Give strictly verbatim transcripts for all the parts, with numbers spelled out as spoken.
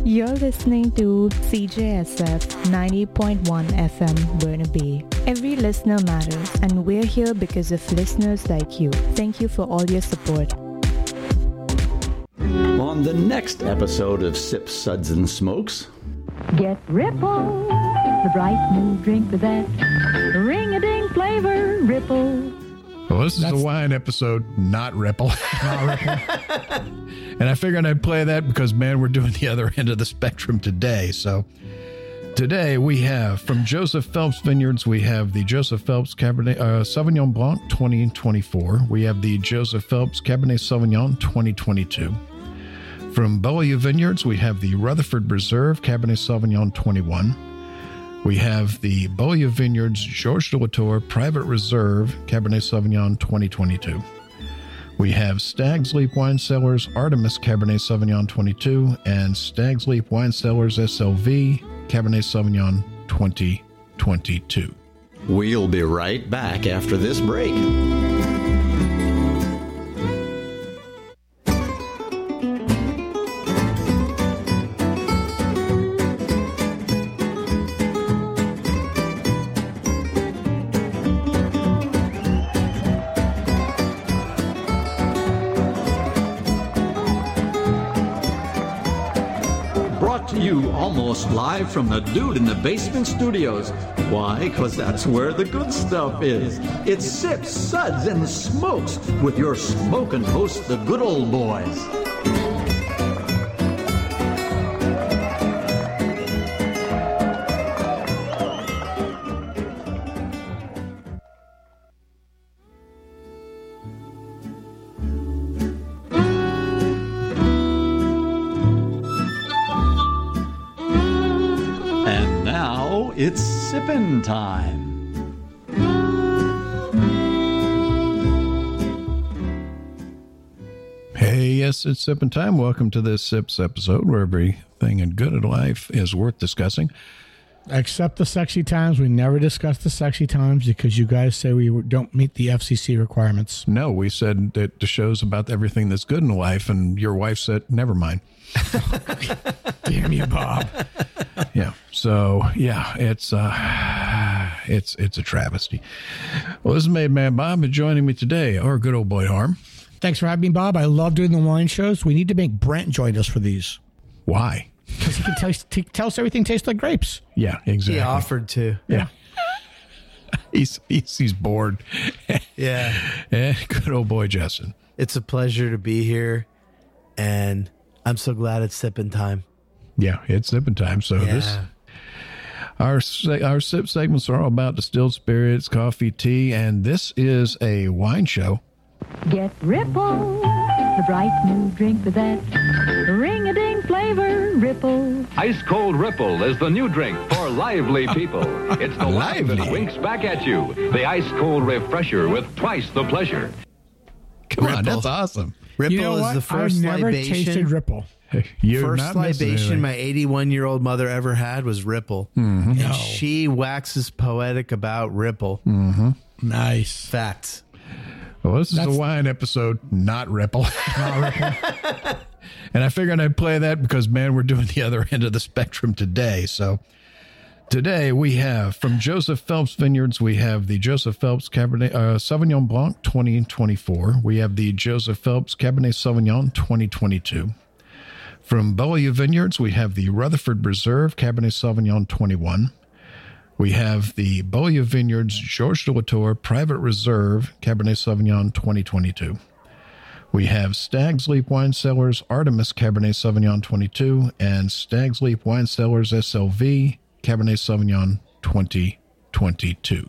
You're listening to C J S F ninety point one F M Burnaby. Every listener matters, and we're here because of listeners like you. Thank you for all your support. On the next episode of Sips, Suds, and Smokes, get Ripple, the bright new drink with that ring-a-ding flavor, Ripple. Well, this is That's... a wine episode, not Ripple. Not Ripple. And I figured I'd play that because, man, we're doing the other end of the spectrum today. So today we have, from Joseph Phelps Vineyards, we have the Joseph Phelps Cabernet uh, Sauvignon Blanc twenty twenty-four. We have the Joseph Phelps Cabernet Sauvignon twenty twenty-two. From Beaulieu Vineyards, we have the Rutherford Reserve Cabernet Sauvignon twenty-one. We have the Beaulieu Vineyards Georges de Latour Private Reserve Cabernet Sauvignon twenty twenty-two. We have Stag's Leap Wine Cellars Artemis Cabernet Sauvignon twenty-two and Stag's Leap Wine Cellars S L V Cabernet Sauvignon twenty twenty-two. We'll be right back after this break. Almost live from the Dude in the Basement Studios. Why? Because that's where the good stuff is. It's Sips, Suds, and Smokes with your smoking hosts, the good old boys. It's sippin' time. Hey, yes, it's sippin' time. Welcome to this Sips episode where everything in good in life is worth discussing. Except the sexy times. We never discuss the sexy times because you guys say we don't meet the F C C requirements. No, we said that the show's about everything that's good in life, and your wife said, never mind. Damn you, Bob. Yeah. So yeah, it's uh, it's it's a travesty. Well, this is Made Man Bob, and joining me today, our good old boy Harm. Thanks for having me, Bob. I love doing the wine shows. We need to make Brent join us for these. Why? Because he can taste, he tell us everything tastes like grapes. Yeah, exactly. He offered to. Yeah. he's he's he's bored. Yeah. And good old boy Justin. It's a pleasure to be here, and I'm so glad it's sipping time. Yeah, it's sipping time. So yeah. this, our our sip segments are all about distilled spirits, coffee, tea, and this is a wine show. Get Ripple, the bright new drink with that ring-a-ding flavor, Ripple. Ice Cold Ripple is the new drink for lively people. It's the wine that winks back at you. The Ice Cold Refresher with twice the pleasure. Come Ripple. on, that's awesome. Ripple you know is what? the first I've never libation. tasted Ripple. You're first libation my eighty-one-year-old mother ever had was Ripple. Mm-hmm. And No. she waxes poetic about Ripple. Mm-hmm. Nice. Facts. Well, this is That's- a wine episode, not Ripple. Not Ripple. And I figured I'd play that because, man, we're doing the other end of the spectrum today. So today we have, from Joseph Phelps Vineyards, we have the Joseph Phelps Cabernet uh, Sauvignon Blanc twenty twenty-four. We have the Joseph Phelps Cabernet Sauvignon twenty twenty-two. From Beaulieu Vineyards, we have the Rutherford Reserve Cabernet Sauvignon twenty-one. We have the Beaulieu Vineyards Georges de Latour Private Reserve Cabernet Sauvignon twenty twenty-two. We have Stag's Leap Wine Cellars Artemis Cabernet Sauvignon twenty-two and Stag's Leap Wine Cellars S L V Cabernet Sauvignon twenty twenty-two.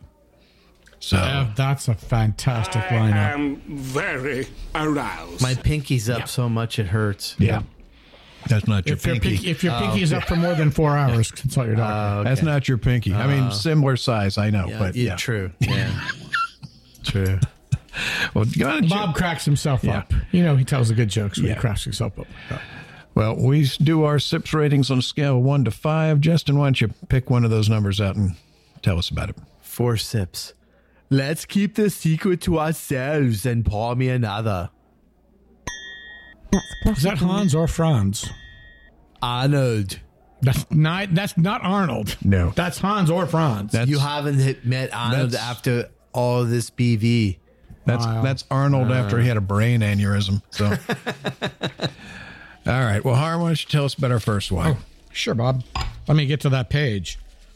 So Yeah, that's a fantastic lineup. I am very aroused. My pinky's up so much it hurts. yeah, that's not your If your, pinky. pinky, if your pinky's up for more than four hours, consult your doctor. Uh, okay. That's not your pinky. I mean, similar size, I know, Yeah, but yeah, yeah. true. Yeah. True. Well, go ahead and Bob check- cracks himself Yeah. up. You know, he tells the good jokes when Yeah. he cracks himself up. Well, we do our sips ratings on a scale of one to five. Justin, why don't you pick one of those numbers out and tell us about it? Four sips. Let's keep the secret to ourselves and pour me another. Is that Hans or Franz? Arnold. That's not that's not Arnold. No. That's Hans or Franz. That's- You haven't hit, met Arnold That's- after all this B V. That's Wow. that's Arnold after he had a brain aneurysm. So, all right. Well, Harm, why don't you tell us about our first wine? Oh, sure, Bob. Let me get to that page.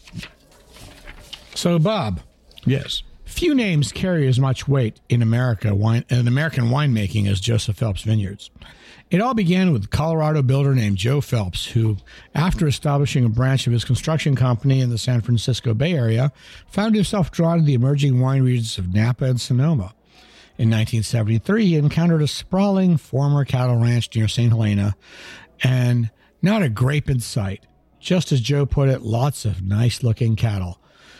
So, Bob, Yes. few names carry as much weight in America wine in American winemaking as Joseph Phelps Vineyards. It all began with a Colorado builder named Joe Phelps, who, after establishing a branch of his construction company in the San Francisco Bay Area, found himself drawn to the emerging wine regions of Napa and Sonoma. In nineteen seventy-three, he encountered a sprawling former cattle ranch near Saint Helena, and not a grape in sight. Just as Joe put it, lots of nice-looking cattle.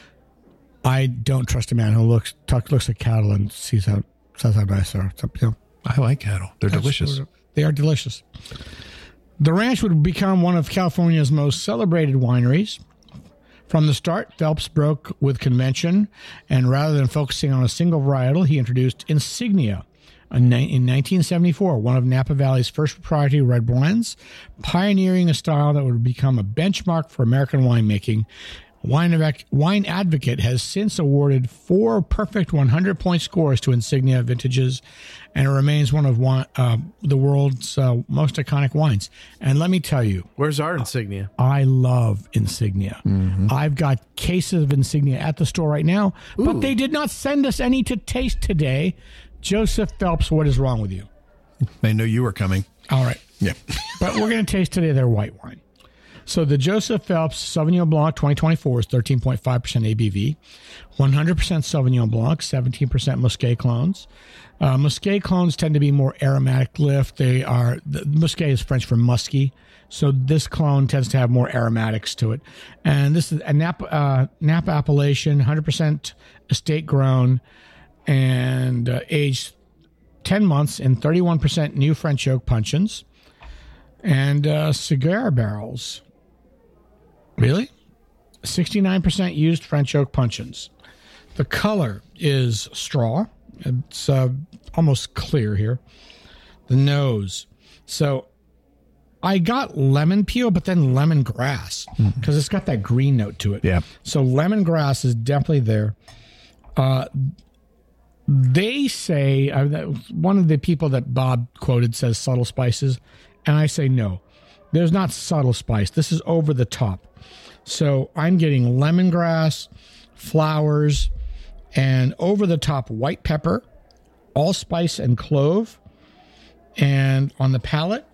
I don't trust a man who looks talk, looks at cattle and sees how says how nice they are. So, you know, I like cattle. They're that's delicious. sort of- they are delicious. The ranch would become one of California's most celebrated wineries. From the start, Phelps broke with convention, and rather than focusing on a single varietal, he introduced Insignia in nineteen seventy-four, one of Napa Valley's first proprietary red blends, pioneering a style that would become a benchmark for American winemaking. Wine, Wine Advocate has since awarded four perfect one hundred point scores to Insignia vintages, and it remains one of one, uh, the world's uh, most iconic wines. And let me tell you, Where's our insignia? I love Insignia. I've got cases of Insignia at the store right now, but they did not send us any to taste today. Joseph Phelps, what is wrong with you? They knew you were coming. All right. Yeah. But we're going to taste today their white wine. So the Joseph Phelps Sauvignon Blanc twenty twenty-four is thirteen point five percent A B V, one hundred percent Sauvignon Blanc, seventeen percent Muscat clones. Uh, Muscat clones tend to be more aromatic lift. They are, the, Muscat is French for musky, so this clone tends to have more aromatics to it. And this is a Napa, uh, Napa appellation, one hundred percent estate grown, and uh, aged ten months in thirty-one percent new French oak puncheons and uh, cigar barrels. Really? sixty-nine percent used French oak puncheons. The color is straw. It's uh, almost clear here. The nose. So I got lemon peel, but then lemongrass because it's got that green note to it. Yeah. So lemongrass is definitely there. Uh, they say, uh, that one of the people that Bob quoted says subtle spices, and I say no. There's not subtle spice. This is over the top. So I'm getting lemongrass, flowers, and over the top white pepper, allspice and clove. And on the palate,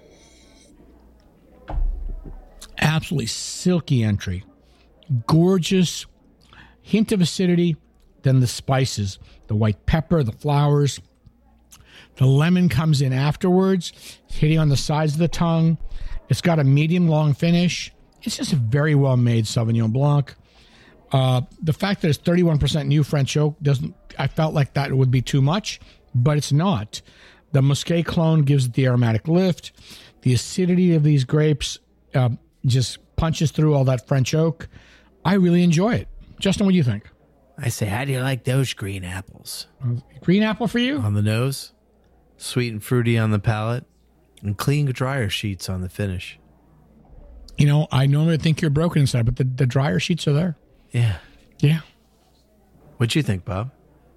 absolutely silky entry. Gorgeous hint of acidity, then the spices, the white pepper, the flowers. The lemon comes in afterwards, hitting on the sides of the tongue. It's got a medium long finish. It's just a very well made Sauvignon Blanc. Uh, the fact that it's thirty-one percent new French oak doesn't, I felt like that would be too much, but it's not. The Muscat clone gives it the aromatic lift. The acidity of these grapes uh, just punches through all that French oak. I really enjoy it. Justin, what do you think? I say, how do you like those green apples? Green apple for you? On the nose, sweet and fruity on the palate, and clean dryer sheets on the finish. You know, I normally think you're broken inside, but the, the dryer sheets are there. Yeah. Yeah. What'd you think, Bob?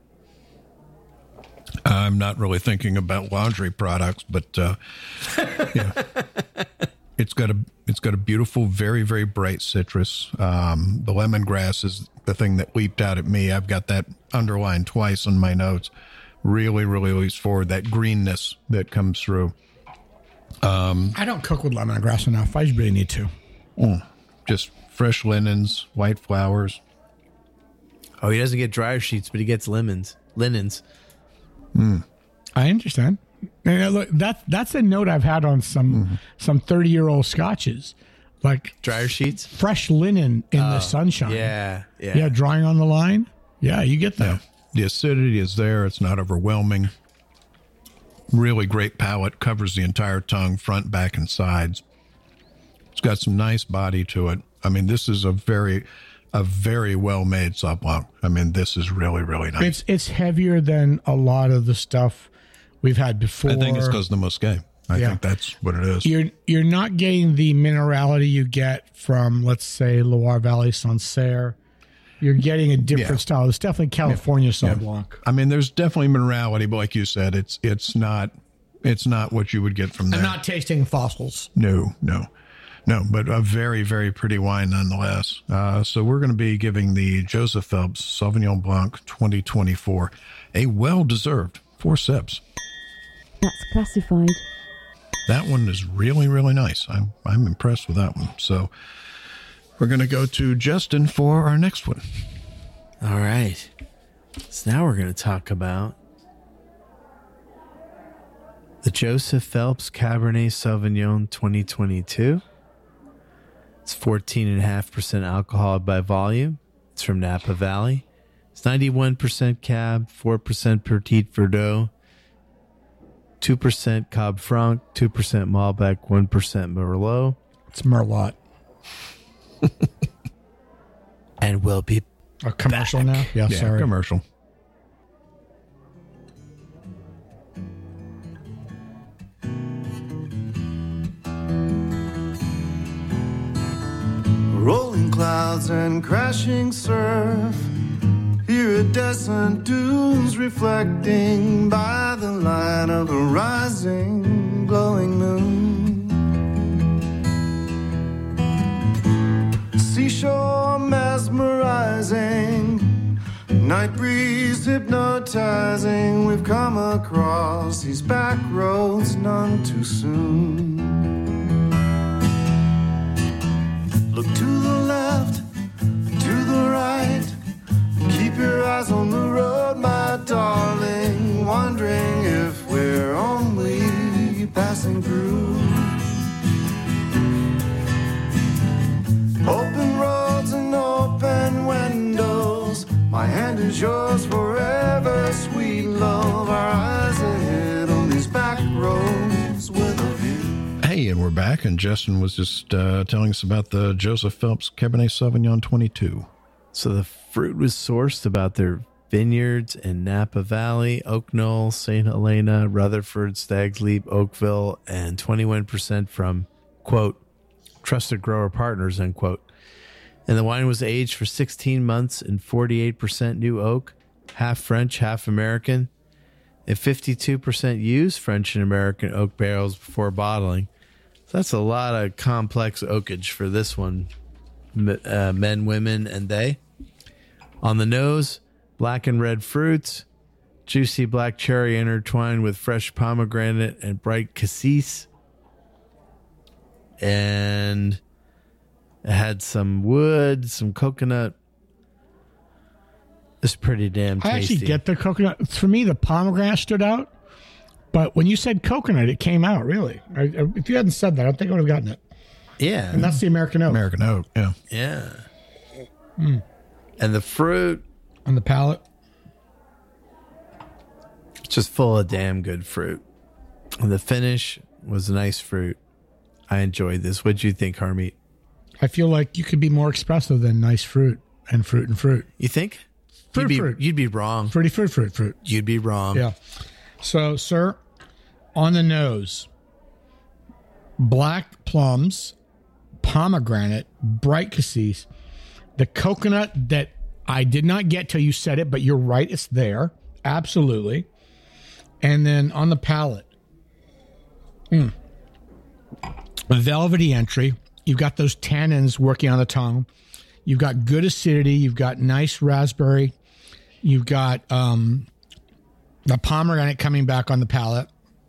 I'm not really thinking about laundry products, but uh, yeah, it's got a it's got a beautiful, very very bright citrus. Um, the lemongrass is the thing that leaped out at me. I've got that underlined twice in my notes. Really, really leaps forward that greenness that comes through. Um, I don't cook with lemongrass enough. I really need to. Mm, just fresh linens, white flowers. Oh, he doesn't get dryer sheets, but he gets lemons, linens. Mm. I understand. And uh, look, that that's a note I've had on some mm-hmm. some thirty year old scotches, like dryer sheets, fresh linen in oh, the sunshine. Yeah, yeah, yeah, drying on the line. Yeah, you get that. Yeah. The acidity is there. It's not overwhelming. Really great palate. Covers the entire tongue, front, back, and sides. It's got some nice body to it. I mean, this is a very, a very well-made Sauv Blanc. I mean, this is really, really nice. It's it's heavier than a lot of the stuff we've had before. I think it's because of the Muscat. I Yeah. think that's what it is. You're you're not getting the minerality you get from, let's say, Loire Valley Sancerre. You're getting a different Yeah. style. It's definitely California Yeah. Sauv Blanc. I mean, there's definitely minerality, but like you said, it's it's not it's not what you would get from there. I'm not tasting fossils. No, no, no, but a very, very pretty wine nonetheless. Uh, so we're going to be giving the Joseph Phelps Sauvignon Blanc twenty twenty-four a well-deserved four sips. That's classified. That one is really, really nice. I'm I'm impressed with that one. So we're going to go to Justin for our next one. All right. So now we're going to talk about the Joseph Phelps Cabernet Sauvignon twenty twenty-two. It's fourteen point five percent alcohol by volume. It's from Napa Valley. It's ninety-one percent Cab, four percent Petit Verdot, two percent Cab Franc, two percent Malbec, one percent Merlot. It's Merlot. And we'll be A commercial now? Yeah, Yeah, sorry. commercial. Rolling clouds and crashing surf. Iridescent dunes reflecting by the light of the rising, glowing moon. Seashore mesmerizing, night breeze hypnotizing. We've come across these back roads none too soon. Look to the left, to the right. Keep your eyes on the road, my darling. Wondering if we're only passing through. Open roads and open windows. My hand is yours forever, sweet love. Our eyes ahead on these back roads with a view. Hey, and we're back, and Justin was just uh, telling us about the Joseph Phelps Cabernet Sauvignon twenty-two. So the fruit was sourced about their vineyards in Napa Valley, Oak Knoll, Saint Helena, Rutherford, Stag's Leap, Oakville, and twenty-one percent from, quote, trusted grower partners, end quote. And the wine was aged for sixteen months in forty-eight percent new oak, half French, half American, and fifty-two percent used French and American oak barrels before bottling. So that's a lot of complex oakage for this one. Uh, men, women, and they. On the nose, black and red fruits, juicy black cherry intertwined with fresh pomegranate and bright cassis. And it had some wood, some coconut. It's pretty damn tasty. I actually get the coconut. For me, the pomegranate stood out. But when you said coconut, it came out, really. I, I, if you hadn't said that, I don't think I would have gotten it. Yeah. And that's the American oak. American oak, yeah. Yeah. Mm. And the fruit. On the palate. Just full of damn good fruit. And the finish was nice fruit. I enjoyed this. What'd you think, Harmeet? I feel like you could be more expressive than nice fruit and fruit and fruit. You think? Fruit, you'd be, fruit. You'd be wrong. Fruity fruit, fruit, fruit. You'd be wrong. Yeah. So, sir, on the nose, black plums, pomegranate, bright cassis, the coconut that I did not get till you said it, but you're right, it's there. Absolutely. And then on the palate, mm, a velvety entry. You've got those tannins working on the tongue. You've got good acidity. You've got nice raspberry. You've got um, the pomegranate coming back on the palate.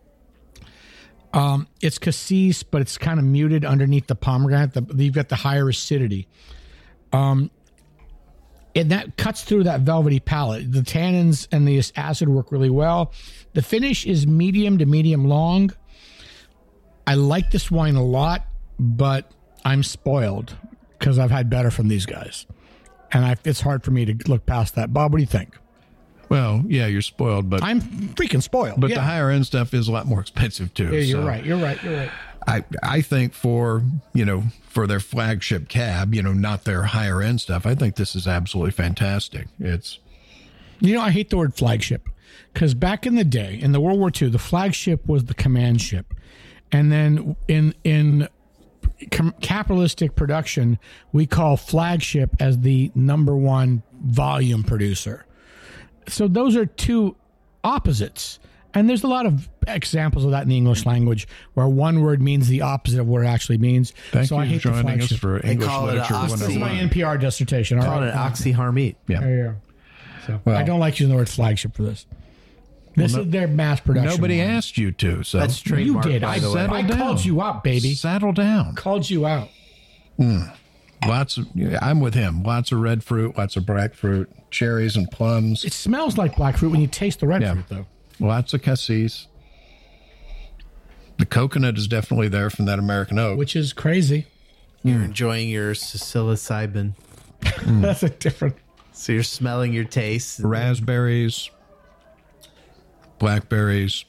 Um, it's cassis, but it's kind of muted underneath the pomegranate. The, you've got the higher acidity. Um, and that cuts through that velvety palate. The tannins and the acid work really well. The finish is medium to medium long. I like this wine a lot, but I'm spoiled because I've had better from these guys. And I, it's hard for me to look past that. Bob, what do you think? Well, yeah, you're spoiled, but I'm freaking spoiled. But yeah. the higher end stuff is a lot more expensive too. Yeah, you're so right. You're right. You're right. I I think for you know for their flagship cab, you know, not their higher end stuff. I think this is absolutely fantastic. It's you know I hate the word flagship because back in the day in the World War Two, the flagship was the command ship, And then in in com- capitalistic production, we call flagship as the number one volume producer. So those are two opposites. And there's a lot of examples of that in the English language where one word means the opposite of what it actually means. Thank so you I hate for the joining us flagship. for They English call it Literature a This is oxy- my one oh one. N P R dissertation. All Call right. it oxyharmete. Yeah. There you go. So Well- I don't like using the word flagship for this. This Well, is their mass production. Nobody line. asked you to, so That's You trademark, did. by I, the way. I Settle called down. you out, baby. Settle down. Called you out. Lots of. I'm with him. Lots of red fruit, lots of black fruit, cherries and plums. It smells like black fruit when you taste the red Yeah. fruit, though. Lots of cassis. The coconut is definitely there from that American oak. Which is crazy. You're enjoying your psilocybin. That's a different. So you're smelling your taste. Raspberries, blackberries.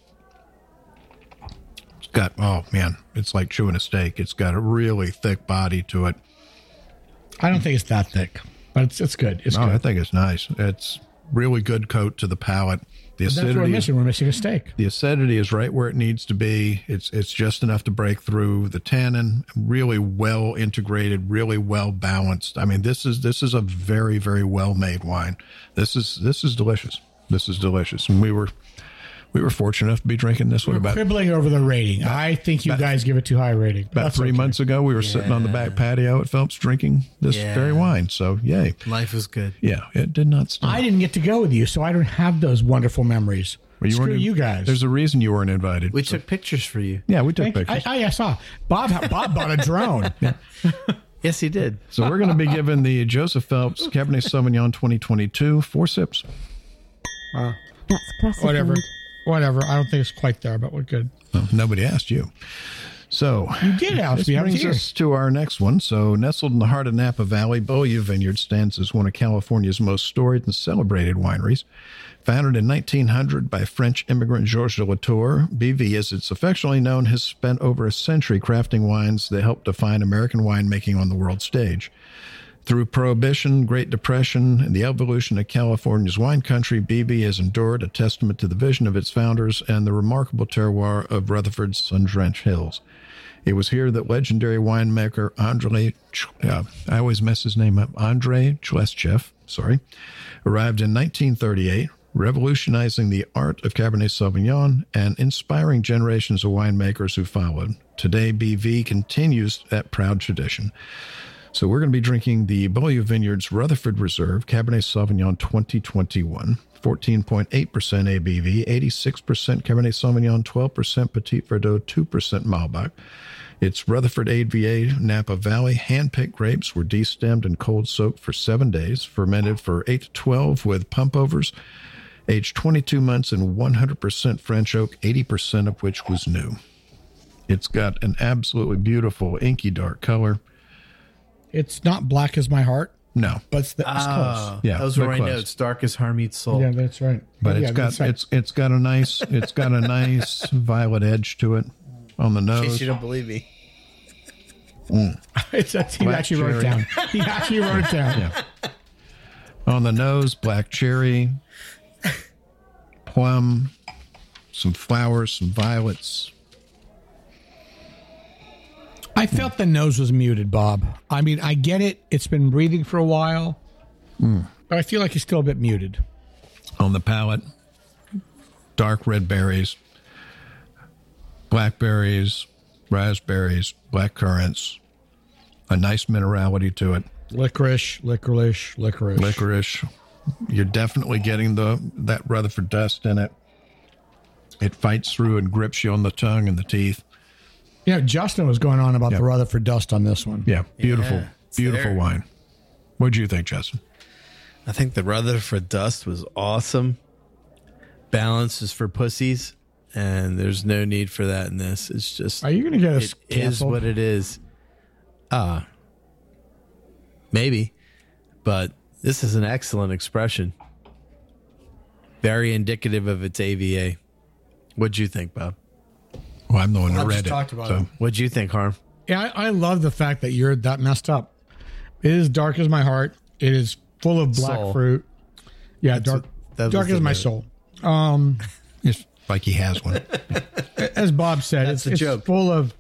It's got, oh man, it's like chewing a steak. It's got a really thick body to it. I don't think it's that thick, but it's it's good. It's Oh, I good. think it's nice. It's really good coat to the palate. The That's what we're acidity, is, missing. We're missing a steak. the acidity is right where it needs to be. It's it's just enough to break through the tannin. Really well integrated, really well balanced. I mean, this is this is a very very well made wine. This is this is delicious. This is delicious, and we were we were fortunate enough to be drinking this one We're about quibbling over the rating. I think you guys give it too high a rating. about That's three okay. months ago. We were sitting on the back patio at Phelps drinking this Yeah. very wine. So yay, Life was good. yeah, it did not stop. I didn't get to go with you, so I don't have those wonderful memories. Well, Screw weren't in- you guys. There's a reason you weren't invited. We So- took pictures for you. yeah, we took Thank you. pictures. I, I, I saw Bob. Bob bought a drone. Yes, he did. So we're going to be giving the Joseph Phelps Cabernet Sauvignon twenty twenty-two four sips. That's classified. Whatever. Whatever. I don't think it's quite there, but we're good. Well, nobody asked you. So You did ask this me. I was brings here. us to our next one. So nestled in the heart of Napa Valley, Beaulieu Vineyard stands as one of California's most storied and celebrated wineries. Founded in nineteen hundred by French immigrant Georges de Latour, B V, as it's affectionately known, has spent over a century crafting wines that helped define American winemaking on the world stage. Through Prohibition, Great Depression, and the evolution of California's wine country, B V has endured, a testament to the vision of its founders and the remarkable terroir of Rutherford's sun-drenched hills. It was here that legendary winemaker Andrei, Ch- uh, I always mess his name up, Andrei Chlestchev, sorry, arrived in nineteen thirty-eight, revolutionizing the art of Cabernet Sauvignon and inspiring generations of winemakers who followed. Today, B V continues that proud tradition. So we're going to be drinking the Beaulieu Vineyards Rutherford Reserve Cabernet Sauvignon twenty twenty-one, fourteen point eight percent A B V, eighty-six percent Cabernet Sauvignon, twelve percent Petit Verdot, two percent Malbec. It's Rutherford A V A Napa Valley. Hand-picked grapes were destemmed and cold-soaked for seven days, fermented for eight to twelve with pump-overs, aged twenty-two months in one hundred percent French oak, eighty percent of which was new. It's got an absolutely beautiful inky dark color. It's not black as my heart, No, but it's, the, it's Ah, Yeah, those were but my close. notes. Dark as Harmeet's soul. close. Yeah, that's right. but yeah, it's got that's right. it's it's got a nice it's got a nice violet edge to it on the In case nose. you don't believe me. It's, it's, he Black actually wrote it cherry. down. He actually wrote it down. Yeah. On the nose, black cherry, plum, some flowers, some violets. I felt the nose was muted, Bob. I mean, I get it. It's been breathing for a while, but I feel like it's still a bit muted. On the palate, dark red berries, blackberries, raspberries, black currants, a nice minerality to it. Licorice, licorice, licorice. Licorice. You're definitely getting the that Rutherford dust in it. It fights through and grips you on the tongue and the teeth. Yeah, Justin was going on about Yeah. the Rutherford dust on this one. Yeah, beautiful, Yeah, it's beautiful there. wine. What do you think, Justin? I think the Rutherford Dust was awesome. Balance is for pussies, and there's no need for that in this. It's just Are you going to get us it is canceled? what it is. Ah, maybe, but this is an excellent expression. Very indicative of its A V A. What'd you think, Bob? Well, I'm the one Well, that I read just it. talked about so. it. What'd you think, Harm? Yeah, I, I love the fact that you're that messed up. It is dark as my heart. It is full of black Soul. fruit. Yeah, That's dark, what- that was dark the as my note. soul. Um, It's like he has one. As Bob said, That's it's, the it's joke. full of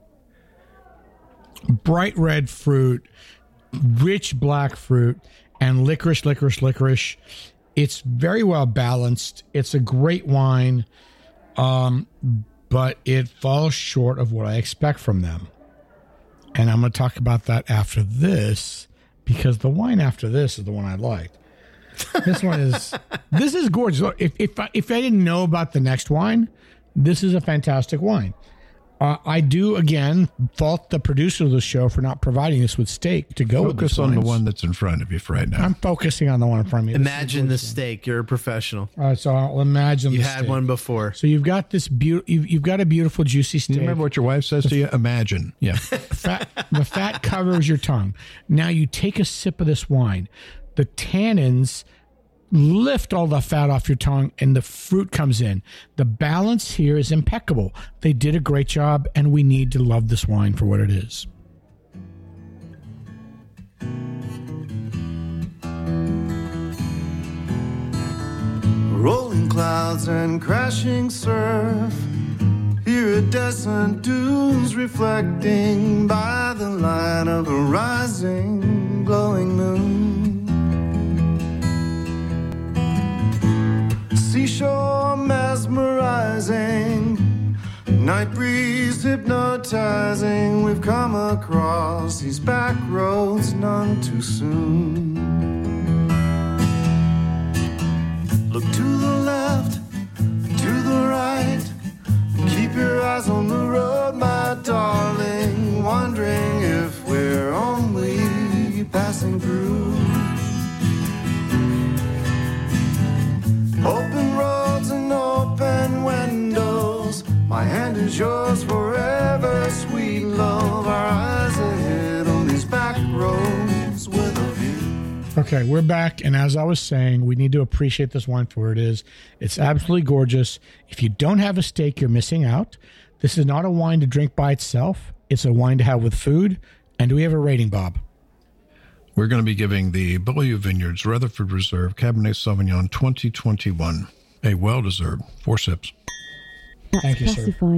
bright red fruit, rich black fruit, and licorice, licorice, licorice. It's very well balanced. It's a great wine, um, but it falls short of what I expect from them. And I'm going to talk about that after this, because the wine after this is the one I liked. This one is this is gorgeous. Look, If if I, if I didn't know about the next wine, this is a fantastic wine. Uh, I do again fault the producer of the show for not providing us with steak to go with Focus this on the wines. one that's in front of you for right now. I'm focusing on the one in front of me. This is Imagine the gorgeous. steak. You're a professional. All right, so I'll imagine You the had steak. one before. So you've got this beautiful. You've, you've got a beautiful juicy Do steak. you remember what your wife says to you? Imagine. Yeah. Fat, the fat covers your tongue. Now you take a sip of this wine. The tannins lift all the fat off your tongue and the fruit comes in. The balance here is impeccable. They did a great job, and we need to love this wine for what it is. Rolling clouds and crashing surf. Iridescent dunes reflecting by the light of a rising, glowing moon. Seashore mesmerizing, night breeze hypnotizing. We've come across these back roads none too soon. Look to the left, to the right. Keep your eyes on the road, my darling. Wondering if we're only passing through. Open roads and open windows. My hand is yours forever, sweet love. Our eyes ahead on these back roads with a view. Okay, we're back, and as I was saying, we need to appreciate this wine for what it is. It's absolutely gorgeous. If you don't have a steak, you're missing out. This is not a wine to drink by itself. It's a wine to have with food. And do we have a rating, Bob? We're going to be giving the Beaulieu Vineyards Rutherford Reserve Cabernet Sauvignon twenty twenty-one a well-deserved four sips. That's Thank you, sir. classified.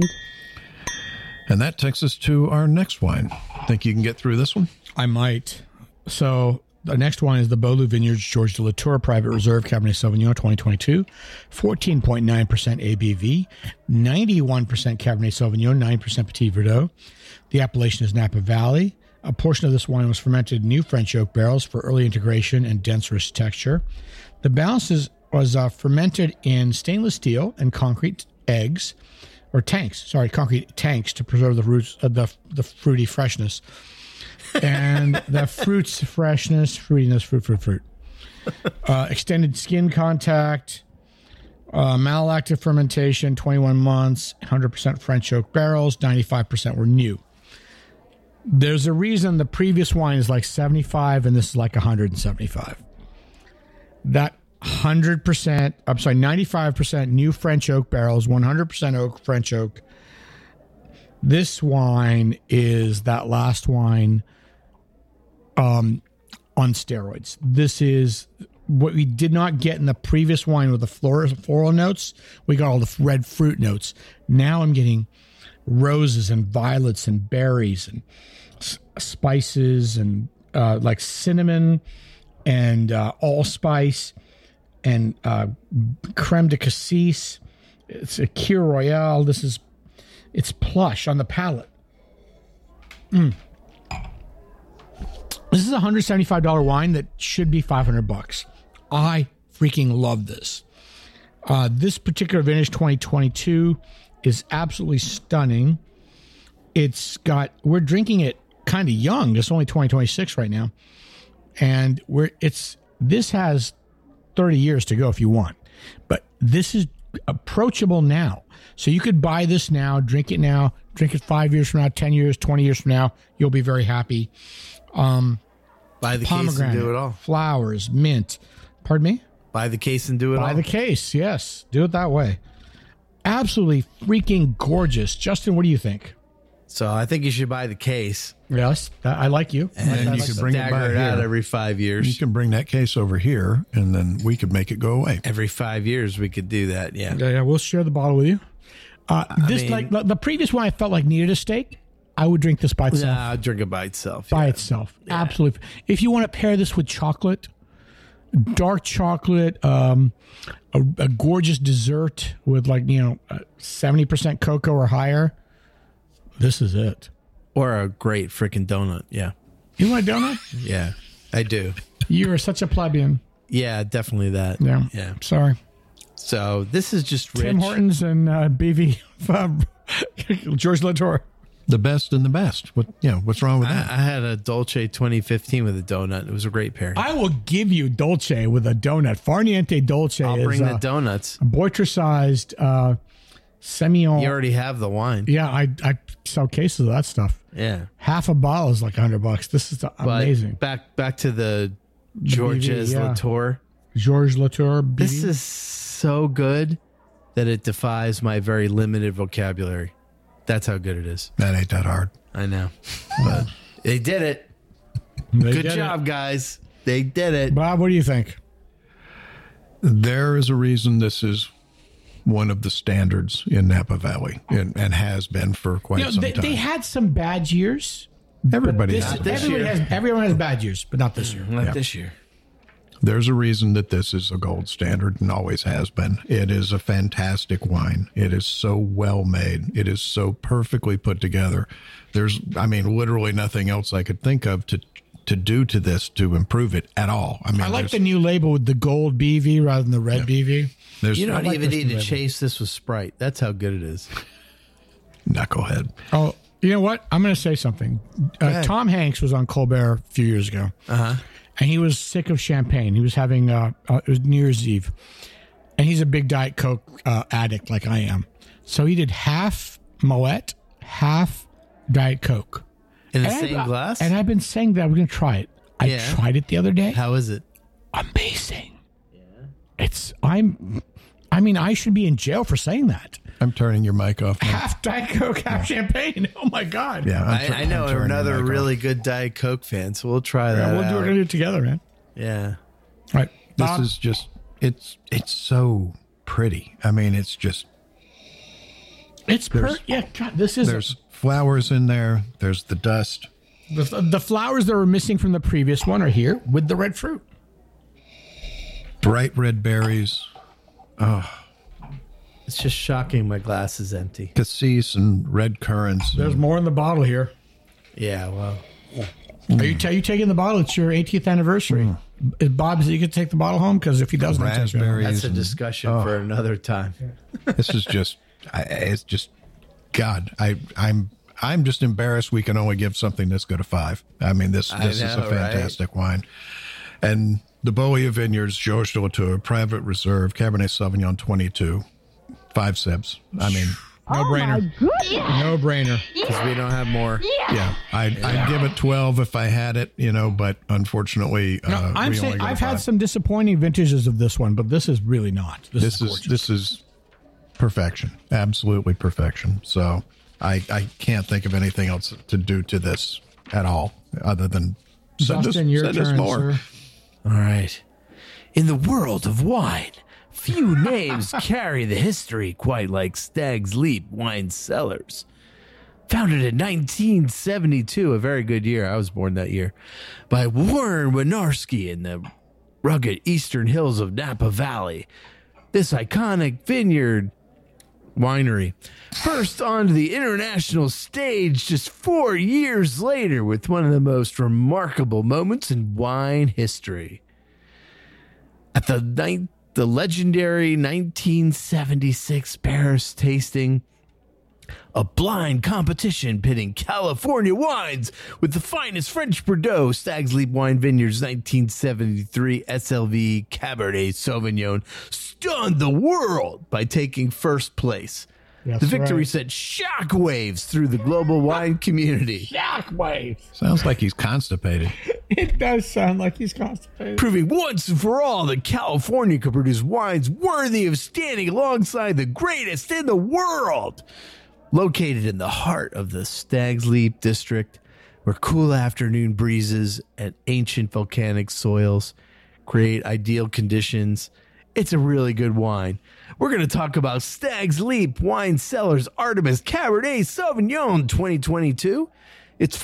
And that takes us to our next wine. Think you can get through this one? I might. So the next one is the Beaulieu Vineyards George de Latour Private Reserve Cabernet Sauvignon twenty twenty-two, fourteen point nine percent A B V, ninety-one percent Cabernet Sauvignon, nine percent Petit Verdot. The appellation is Napa Valley. A portion of this wine was fermented in new French oak barrels for early integration and denser texture. The balance is, was uh, fermented in stainless steel and concrete eggs, or tanks, sorry, concrete tanks to preserve the roots of the, the fruity freshness. And the fruit's freshness, fruitiness, fruit, fruit, fruit. Uh, extended skin contact, uh, malolactic fermentation, twenty-one months, one hundred percent French oak barrels, ninety-five percent were new. There's a reason the previous wine is like seventy-five and this is like one hundred seventy-five. That one hundred percent, I'm sorry, ninety-five percent new French oak barrels, one hundred percent oak, French oak. This wine is that last wine um, on steroids. This is what we did not get in the previous wine with the floral, floral notes. We got all the red fruit notes. Now I'm getting roses and violets and berries and s- spices and uh, like cinnamon and uh, allspice and uh, creme de cassis. It's a Kir Royale. This is, it's plush on the palate. Mm. This is a one hundred seventy-five dollars wine that should be five hundred bucks. I freaking love this. Uh, this particular vintage twenty twenty-two is absolutely stunning. It's got, we're drinking it kind of young. It's only twenty twenty-six right now. And we're, it's, this has thirty years to go if you want, but this is approachable now. So you could buy this now, drink it now, drink it five years from now, ten years, twenty years from now. You'll be very happy. Um, Buy the case and do it all. Flowers, mint. Pardon me? Buy the case and do it Buy all. the case, yes. Do it that way. Absolutely freaking gorgeous. Justin, what do you think? So I think you should buy the case. Yes, I like you. And then you Let's can bring it stagger by it out here. every five years. You can bring that case over here, and then we could make it go away. Every five years, we could do that. Yeah. Yeah, yeah, we'll share the bottle with you. Uh, this mean- like the- the previous one, I felt like needed a steak. I would drink this by itself. Nah, I'll drink it by itself. by yeah. itself, absolutely. If you want to pair this with chocolate, dark chocolate, um, a, a gorgeous dessert with like you know seventy percent cocoa or higher, this is it. Or a great freaking donut. Yeah. You want a donut? Yeah. I do. You are such a plebeian. Yeah, definitely that. Yeah. Yeah. Sorry. So this is just rich. Tim Hortons and uh, B V, George Latour. The best and the best. What? Yeah. What's wrong with I, that? I had a Dolce twenty fifteen with a donut. It was a great pairing. I will give you Dolce with a donut. Farniente Dolce I'll is bring uh, the donuts. Boitra-sized uh, Semillon. You already have the wine. Yeah, I I sell cases of that stuff. Yeah. Half a bottle is like a hundred bucks. This is But amazing. back back to the Georges yeah. Latour. Georges Latour. B V. This is so good that it defies my very limited vocabulary. That's how good it is. That ain't that hard. I know. But they did it. They Good did job, it. guys. They did it. Bob, what do you think? There is a reason this is one of the standards in Napa Valley, and, and has been for quite You know, some they, time. they had some bad years. Everybody This, has. this everybody year. has everyone has bad years, but not this year. Not this year. There's a reason that this is a gold standard and always has been. It is a fantastic wine. It is so well made. It is so perfectly put together. There's, I mean, literally nothing else I could think of to to do to this to improve it at all. I mean, I like there's- the new label with the gold B V rather than the red B V. There's You don't like even this need to label. chase this with Sprite. That's how good it is. knucklehead. Oh, you know what? I'm going to say something. Uh, ahead. Tom Hanks was on Colbert a few years ago. Uh-huh. And he was sick of champagne. He was having, uh, uh, it was New Year's Eve. And he's a big Diet Coke uh, addict like I am. So he did half Moet, half Diet Coke. In the And same I- glass? And I've been saying that we're going to try it. I Yeah. tried it the other day. How is it? Amazing. Yeah. It's, I'm, I mean, I should be in jail for saying that. I'm turning your mic off now. Half Diet Coke, half champagne. Oh my God. Yeah, I'm I, tur- I know I'm turning another your mic off. really good Diet Coke fan, so we'll try Yeah, that we'll do, out. we're going to do it together, man. Yeah. All right. This Bob? is just it's it's so pretty. I mean, it's just It's per, there's- yeah. God, this is there's flowers in there. There's the dust. the, the flowers that were missing from the previous one are here with the red fruit. Bright red berries, It's just shocking my glass is empty. cassis, and red currants. and- There's more in the bottle here. Yeah, well. Are you are you taking the bottle? It's your eighteenth anniversary. Is Bob, is he going to take the bottle home? Because if he doesn't, I'll take it home. raspberries. That's a and- discussion oh. for another time. This is just, I, it's just, God, I, I'm, I'm just embarrassed we can only give something this good a five. I mean, this, I this is know, a fantastic wine. And the Beaulieu Vineyards, Georges de Latour, Private Reserve, Cabernet Sauvignon twenty-two, five sips. I mean, No brainer. No brainer. Because we don't have more. yeah, I'd, I'd give it twelve if I had it, you know, but unfortunately, No, uh, I'm we saying only got a I've had five. some disappointing vintages of this one, but this is really not. This, This is is gorgeous. this is perfection, absolutely perfection. So I I can't think of anything else to do to this at all, other than send Dustin, us, your send us turn, more. sir. All right. In the world of wine, few names carry the history quite like Stag's Leap Wine Cellars. Founded in nineteen seventy-two, a very good year, I was born that year, by Warren Winarski in the rugged eastern hills of Napa Valley. This iconic vineyard winery burst onto the international stage just four years later with one of the most remarkable moments in wine history. At the ninth, the legendary nineteen seventy-six Paris tasting, a blind competition pitting California wines with the finest French Bordeaux, Stag's Leap Wine Vineyards nineteen seventy-three S L V Cabernet Sauvignon stunned the world by taking first place. That's the victory right. sent shockwaves through the global wine community, Shockwave. Sounds like he's constipated. It does sound like he's constipated. proving once and for all that California could produce wines worthy of standing alongside the greatest in the world. Located in the heart of the Stag's Leap district, where cool afternoon breezes and ancient volcanic soils create ideal conditions, it's a really good wine. We're going to talk about Stag's Leap Wine Cellars Artemis Cabernet Sauvignon twenty twenty-two. It's